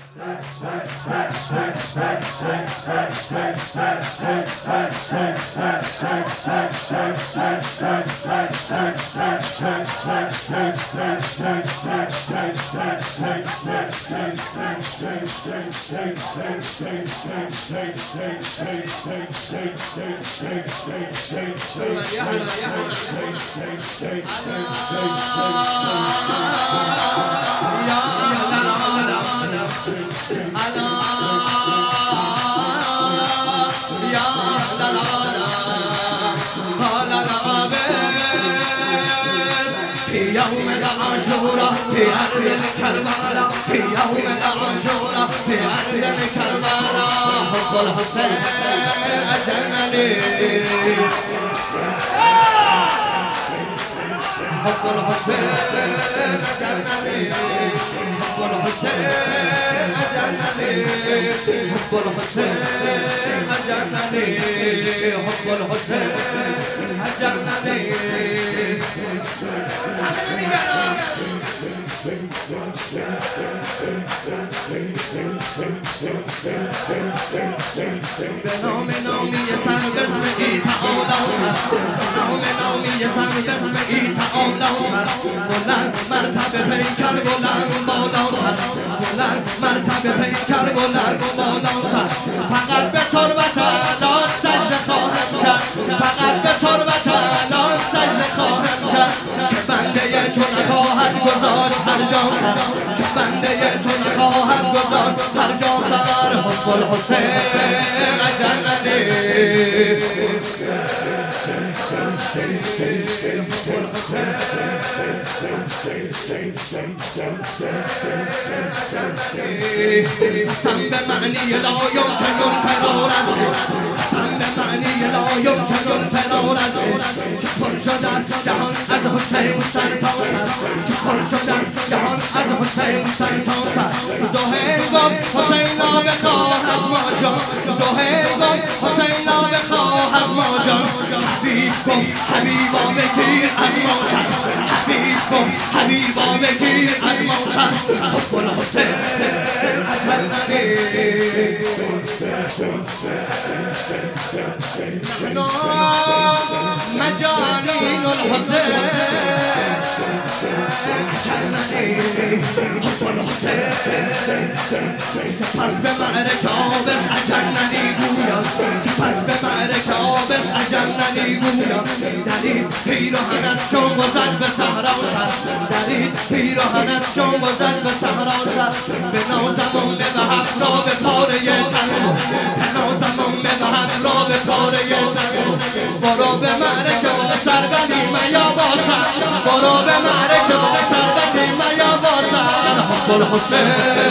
في يوم العاشوراء في أرض الكربلاء في يوم العاشوراء في أرض الكربلاء حب الحسين أجنني حب الحسين أجنني حب الحسين أجنني حب الحسين أجنني حب الحسين أجنني بنومي نومي يسان قسمي تعالى نومي يسان قسمي تعالى بلند مرتبه پیکر بلند بالا سر بلند مرتبه پیکر بلند بالا سر فقط به تربت الان سجده خواهم کرد فقط به تربت الان سجده خواهم کرد که بنده تو نخواهد گذاشت هر جا سر که بنده تو نخواهد گذاشت هر جا سر حب الحسین جنتی قسم به معنی لا یمکن فرار از قسم به معنی لا یمکن فرار از که پر شد جهان از حسین سر تا سر که پر شد جهان از حسین سر تا سر زهیر گفت حسین را بخواه از ما جان زهیر گفت حسین را بخواه از ما جان حبیب گفت حبیبا بگیر از ما سر حبیب گفت حبیبا بگیر از ما سر حب الحسین مجانین الحسین حب الحسین سپس به معرکه آبس اجننی گویم سپس به معرکه آبس اجننی گویم دلیل پیراهنت شم و زد به صحرا سر دلیل پیراهنت شم و زد به صحرا سر به نازمون به وحب را به پاره تنو به نازمون به وحب را به پاره تنو برو به معرکه با سر بدیم یا با سر برو به معرکه با سر بدیم یا با سر حب الحسین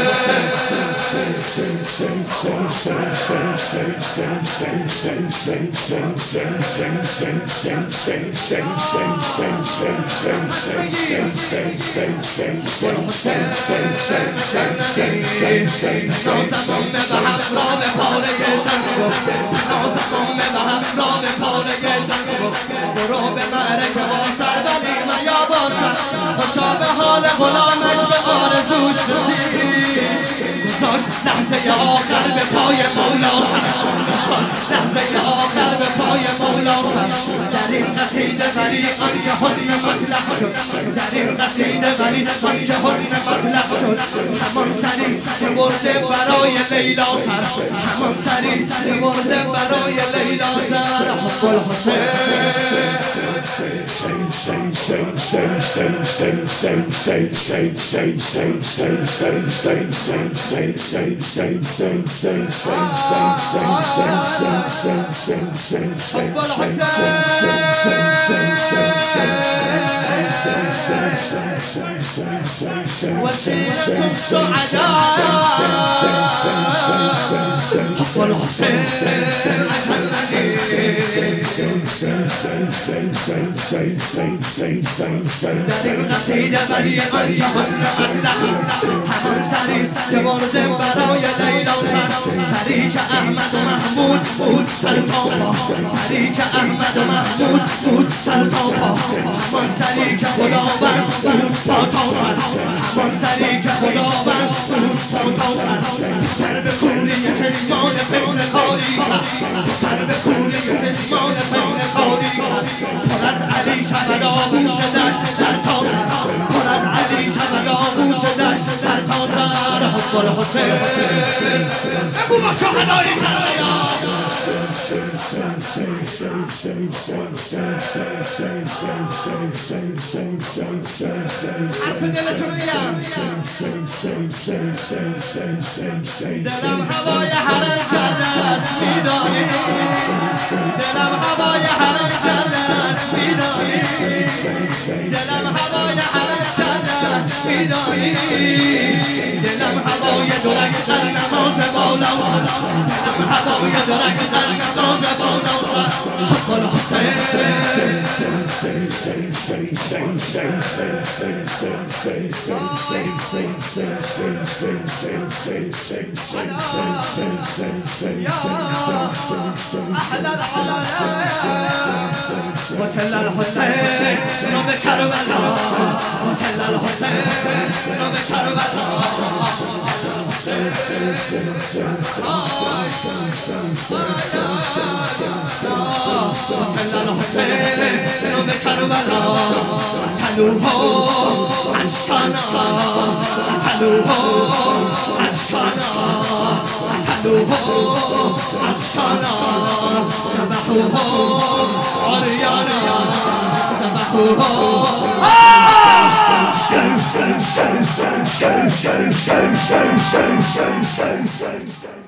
برو به معرکه با سر بدیم یا با سر خوشا به حال غلامش به آرزوش رسید گذاشت لحظه آخر به پای مولا سر گذاشت لحظه آخر به پای مولا سر در این قصیده ولی آنکه حسن مطلق شد در این قصیده ولی آنکه حسن مطلق شد همان سری که برده برای لیلا سر همان سری که برده برای لیلا سر حب الحسین وسيلة السعداء حب الحسين در این قصیده ولی آنکه حسن مطلق همان سری که برده برای لیلا سر سری که احمد و محمود بود سر تا پا سری که احمد و محمود بود سر تا پا همان سری که خداوند بود پا تا سر همان سری که خداوند بود پا تا سر به کوری چشمان فتنه کاری سر به کوری چشمان فتنه کاری پر از علی شود آغوش دشت سر تا سر پر از علی شود آغوش دشت سر تا سر حسن حسین بگو با شهدای کربلا حرف دلتون میگم دلم هوای حرم کرده است میدانی دلم هوای حرم کرده است میدانی دلم هوای حرم کرده است میدانی دلم هوای درک در نماز بالا دلم هوای درک در نماز بالا حق الحسین وكل الحسين بكربلاء وكل الحسين بكربلاء وكل الحسين بكربلاء قتلوه عطشانا قتلوه عطشانا قتلوه عطشانا ذبحوه عريانا ذبحوه